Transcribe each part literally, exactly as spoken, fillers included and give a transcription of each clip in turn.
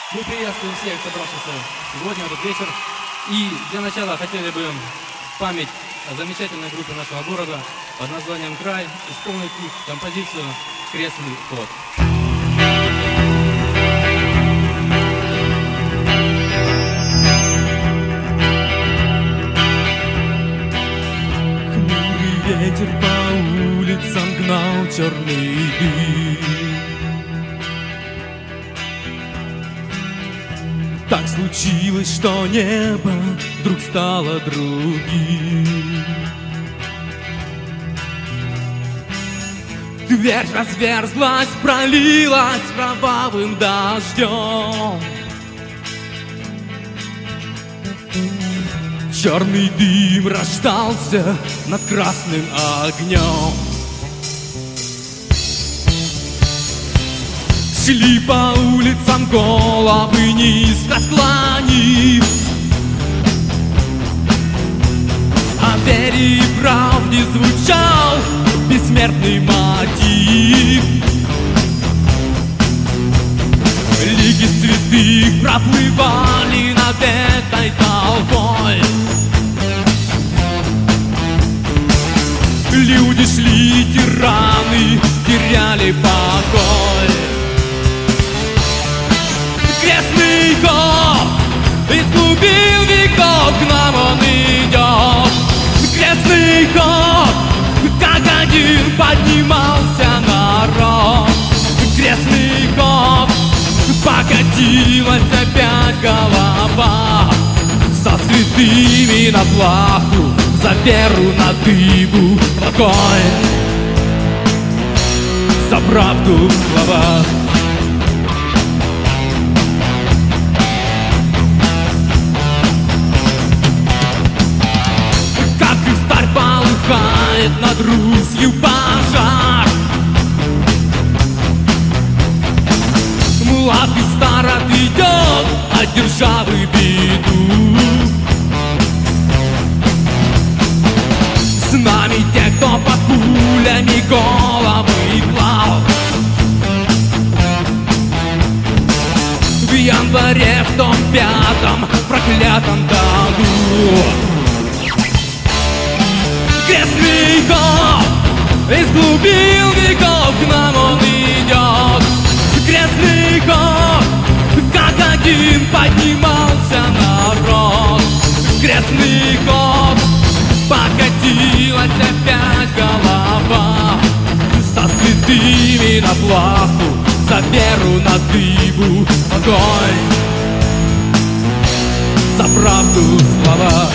Мы приветствуем всех собравшихся сегодня, в этот вечер. И для начала хотели бы в память о замечательной группе нашего города под названием «Край» исполнить их композицию «Крестный ход». Ветер по улицам гнал черный дым. Так случилось, что небо вдруг стало другим. Дверь разверзлась, пролилась кровавым дождем. Черный дым рождался над красным огнем. Шли по улицам головы низко склонив, о вере и правде звучал бессмертный мотив. Лики святых проплывали над этой толпой. Люди шли, тираны теряли покой. Крестный ход из глубин веков к нам он идет. Крестный ход, как один поднимался народ. Крестный ход, покатилась опять голова. Со святыми на плаху, за веру на дыбу, покой, за правду в словах. Как и старь полыхает над Русью пожар. Млад и стар отведет от державы беду. С нами те, кто под пулями головы клал. В январе в том пятом проклятом году. Крестный ход из глубин веков к нам он идет. Крестный ход, как один поднимался народ. Крестный ход, покатилась опять голова. Со святыми на плаху, за веру на дыбу, огонь, за правду слова.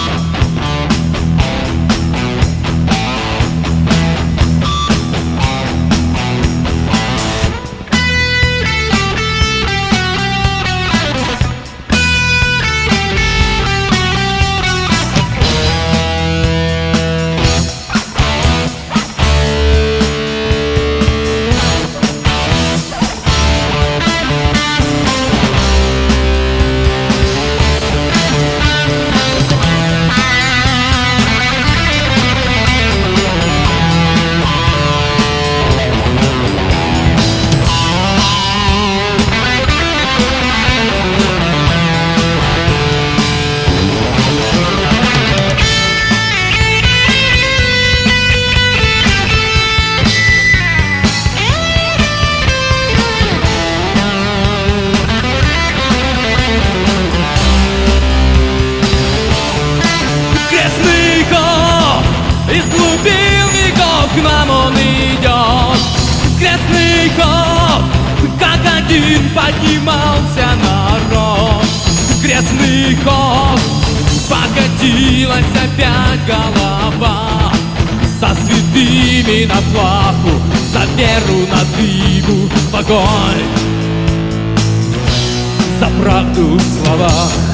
Из глубин веков к нам он идет. Крестный ход, как один поднимался народ. Крестный ход, покатилась опять голова. Со святыми на плаху, за веру на дыбу, в огонь, за правду в словах.